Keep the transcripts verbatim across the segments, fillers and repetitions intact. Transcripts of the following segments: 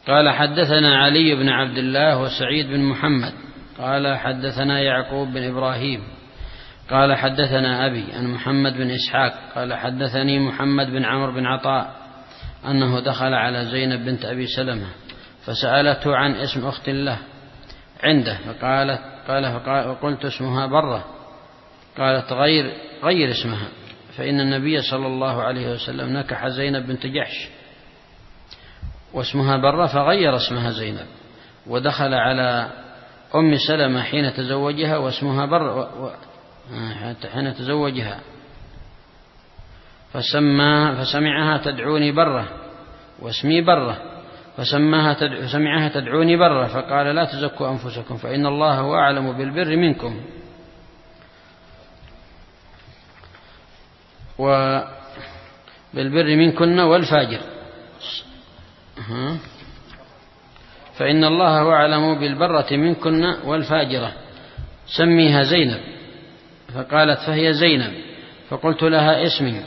قال حدثنا علي بن عبد الله وسعيد بن محمد قال حدثنا يعقوب بن إبراهيم قال حدثنا أبي عن محمد بن إسحاق قال حدثني محمد بن عمرو بن عطاء أنه دخل على زينب بنت أبي سلمة فسألته عن اسم أخت له عنده فقالت قال فقلت اسمها برة قالت غير غير اسمها فإن النبي صلى الله عليه وسلم نكح زينب بنت جحش واسمها برة فغير اسمها زينب ودخل على أم سلمة حين تزوجها واسمها برة حين تزوجها فسمى فسمعها تدعوني برة واسمي برة فسماها تدع فسمعها تدعوني برة فقال لا تزكوا أنفسكم فإن الله هو أعلم بالبر منكم وبالبر منكن والفاجر فإن الله هو أعلم بالبرة منكن والفاجرة سميها زينب فقالت فهي زينب فقلت لها اسمي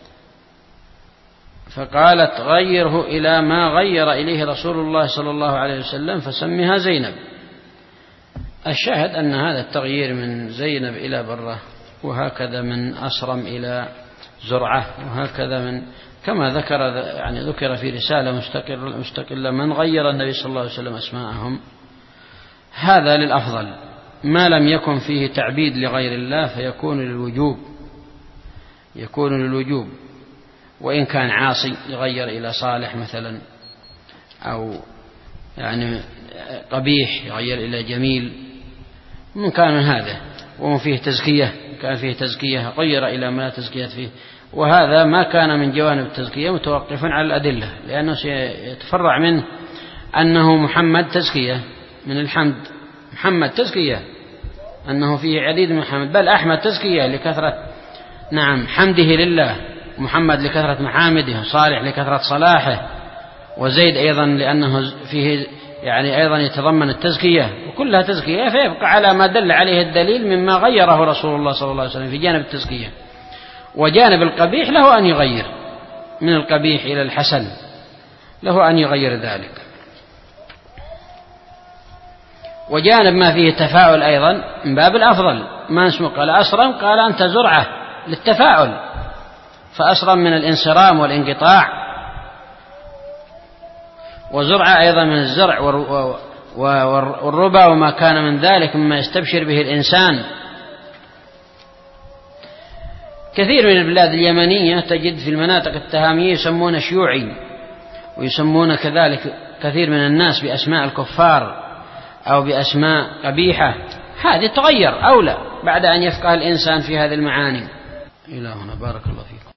فقالت غيره إلى ما غير إليه رسول الله صلى الله عليه وسلم فسميها زينب. الشاهد أن هذا التغيير من زينب إلى برة وهكذا من أصرم إلى زرعة وهكذا من كما ذكر يعني ذكر في رسالة مستقلة من غير النبي صلى الله عليه وسلم أسماءهم هذا للأفضل ما لم يكن فيه تعبيد لغير الله فيكون للوجوب يكون للوجوب وإن كان عاصي يغير إلى صالح مثلا أو يعني قبيح يغير إلى جميل من كان هذا ومن فيه تزكية كان فيه تزكية غير إلى ما لا تزكية فيه وهذا ما كان من جوانب التزكية متوقفا على الأدلة لأنه سيتفرع منه أنه محمد تزكية من الحمد محمد تزكية أنه فيه عديد من محمد بل أحمد تزكية لكثرة نعم حمده لله محمد لكثرة محامده صالح لكثرة صلاحه وزيد أيضا لأنه فيه يعني أيضا يتضمن التزكية وكلها تزكية فيبقى على ما دل عليه الدليل مما غيره رسول الله صلى الله عليه وسلم في جانب التزكية وجانب القبيح له أن يغير من القبيح إلى الحسن له أن يغير ذلك وجانب ما فيه تفاؤل أيضا من باب الأفضل ما اسمه قال أسرم قال أنت زرعة للتفاؤل فأسرم من الانصرام والانقطاع وزرعة أيضا من الزرع والربا وما كان من ذلك مما يستبشر به الإنسان. كثير من البلاد اليمنية تجد في المناطق التهامية يسمون شيوعي ويسمون كذلك كثير من الناس بأسماء الكفار أو بأسماء قبيحة هذه تغير أولى بعد أن يفقه الإنسان في هذه المعاني. إلى هنا بارك الله فيكم.